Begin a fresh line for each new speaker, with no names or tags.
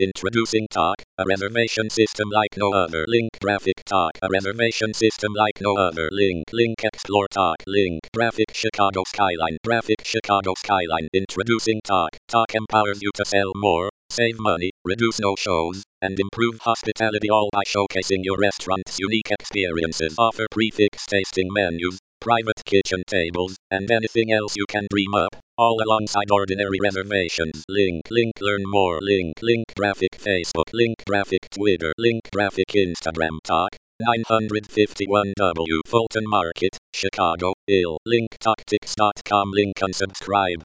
Introducing Talk, a reservation system like no other. Link Graphic Talk, a reservation system like no other. Link Explore Talk. Link Graphic Chicago Skyline. Graphic Chicago Skyline. Introducing Talk. Talk empowers you to sell more, save money, reduce no-shows, and improve hospitality, all by showcasing your restaurant's unique experiences. Offer prefix tasting menus, private kitchen tables, and anything else you can dream up, all alongside ordinary reservations. Link learn more. Link Graphic Facebook. Link Graphic Twitter. Link Graphic Instagram. Talk 951W Fulton Market, Chicago, Ill. Link Talktix.com. Link unsubscribe.